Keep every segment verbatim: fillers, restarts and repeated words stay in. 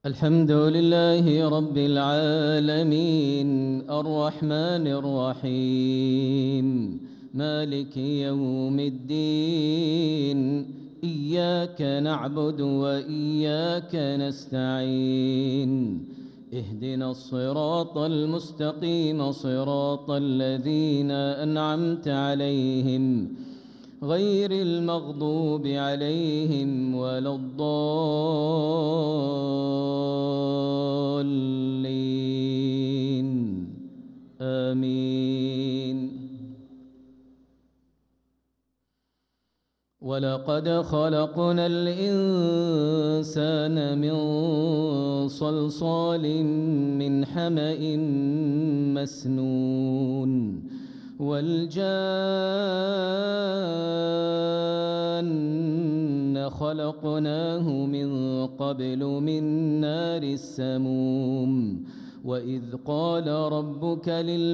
الحمد لله رب العالمين الرحمن الرحيم مالك يوم الدين إياك نعبد وإياك نستعين اهدنا الصراط المستقيم صراط الذين أنعمت عليهم غير المغضوب عليهم ولا الضالين آمين. ولقد خلقنا الإنسان من صلصال من حمأ مسنون والجان خلقناه من قبل من نار السموم وإذ قال ربك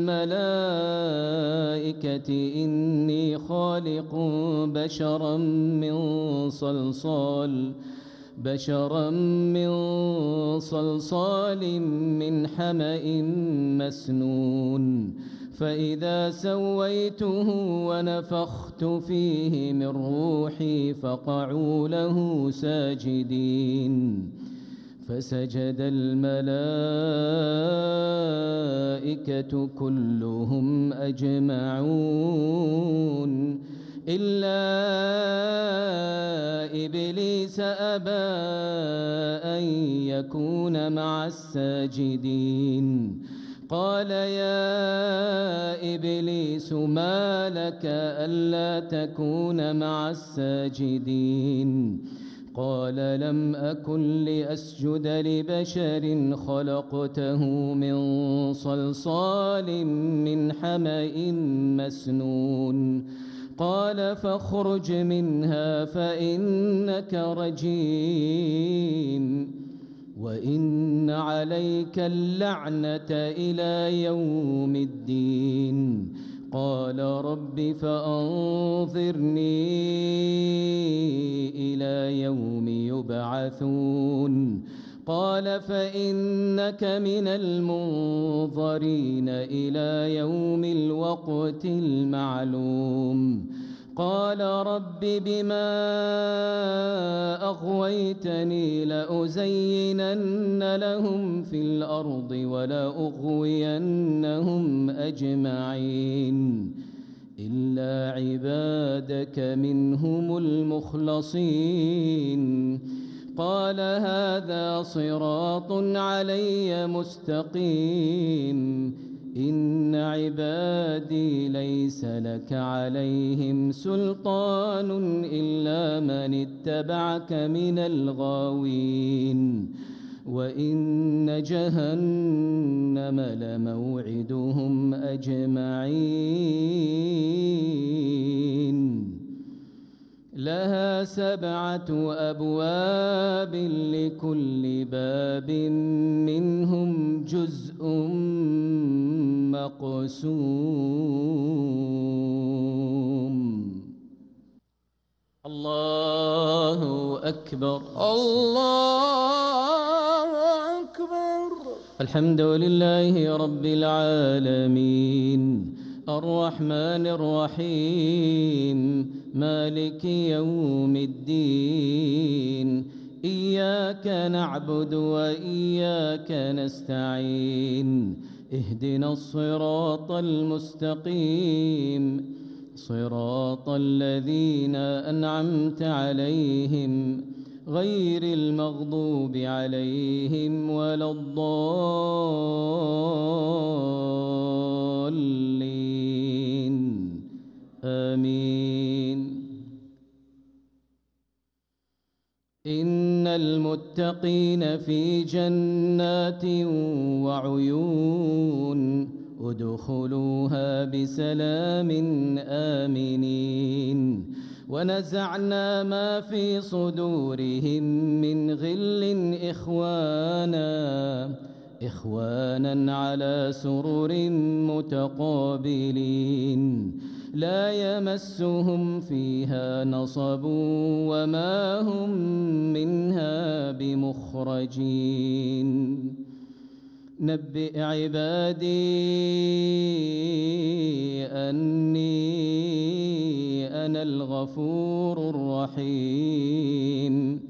للملائكة إني خالق بشرا من صلصال بشرا من صلصال من حمأ مسنون فإذا سويته ونفخت فيه من روحي فقعوا له ساجدين فسجد الملائكة كلهم أجمعون إلا إبليس أبى أن يكون مع الساجدين قال يا إبليس ما لك ألا تكون مع الساجدين قال لم أكن لأسجد لبشر خلقته من صلصال من حمأ مسنون قال فاخرج منها فإنك رجيم وإن عليك اللعنة إلى يوم الدين قال رب فأنظرني إلى يوم يبعثون قال فإنك من المنظرين إلى يوم الوقت المعلوم قال رب بما أغويتني لأزينن لهم في الأرض ولأغوينهم أجمعين إلا عبادك منهم المخلصين قال هذا صراط علي مستقيم إن عبادي ليس لك عليهم سلطان إلا من اتبعك من الغاوين وإن جهنم لموعدهم أجمعين لها سبعة أبواب لكل باب منهم جزء مقسوم. الله أكبر الله أكبر. الحمد لله رب العالمين الرحمن الرحيم مالك يوم الدين إياك نعبد وإياك نستعين اهدنا الصراط المستقيم صراط الذين أنعمت عليهم غير المغضوب عليهم ولا الضالين آمين. إن المتقين في جنات وعيون ادخلوها بسلام آمنين ونزعنا ما في صدورهم من غل إخوانا إخوانا على سرر متقابلين لا يمسهم فيها نصب وما هم منها بمخرجين المخرجين نبئ عبادي أني أنا الغفور الرحيم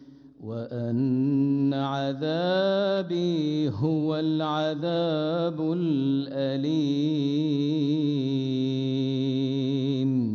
وأن عذابي هو العذاب الأليم